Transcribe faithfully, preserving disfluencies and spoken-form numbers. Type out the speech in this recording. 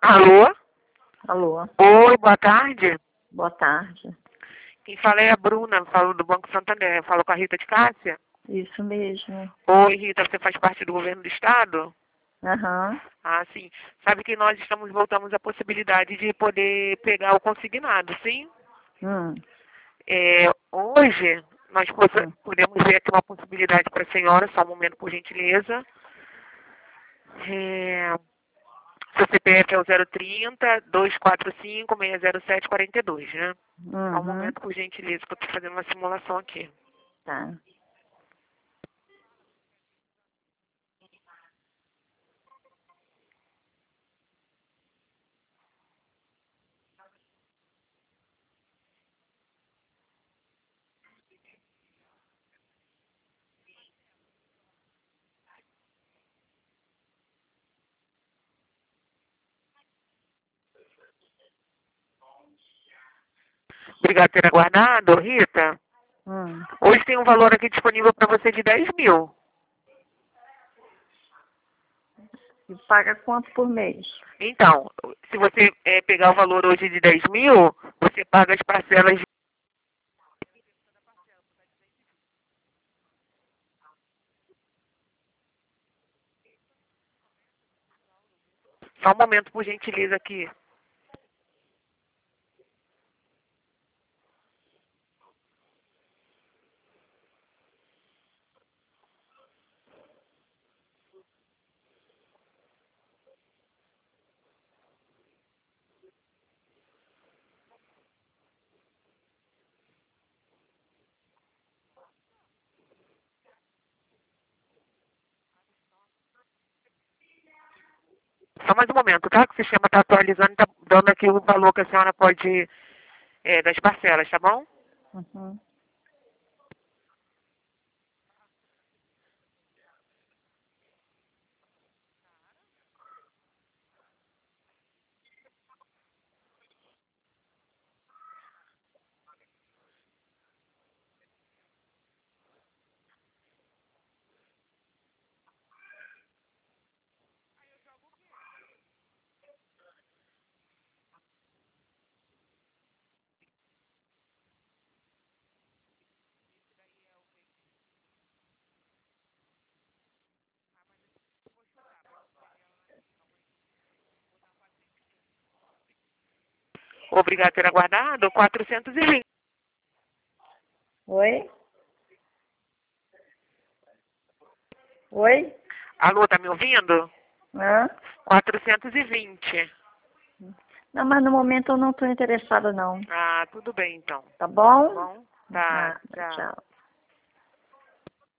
Alô? Alô, Oi, boa tarde. boa tarde. Quem fala é a Bruna, falo do Banco Santander. Falo com a Rita de Cássia. Isso mesmo. Oi, Rita, você faz parte do governo do Estado? Aham. Ah, sim. Sabe que nós estamos voltamos à possibilidade de poder pegar o consignado, sim? Hum, É, hoje, nós possa- hum. podemos ver aqui uma possibilidade para a senhora, só um momento, por gentileza. É, seu C P F é o zero trinta, dois quatro cinco, seis zero sete, quarenta e dois, né? Só um Uhum. momento, por gentileza, que eu estou fazendo uma simulação aqui. Tá. Obrigado por ter aguardado, Rita. Hum. Hoje tem um valor aqui disponível para você de dez mil. E paga quanto por mês? Então, se você eh, pegar o valor hoje de dez mil, você paga as parcelas. de- Só um momento, por gentileza, aqui. Só mais um momento, tá? Que o sistema está atualizando e está dando aqui o valor que a senhora pode, eh, das parcelas, tá bom? Uhum. Obrigado por ter aguardado. quatrocentos e vinte. Oi? Oi? Alô, tá me ouvindo? Hã? quatrocentos e vinte. Não, mas no momento eu não estou interessada não. Ah, tudo bem então. Tá Tá bom? bom? Tá, Nada, tchau. tchau.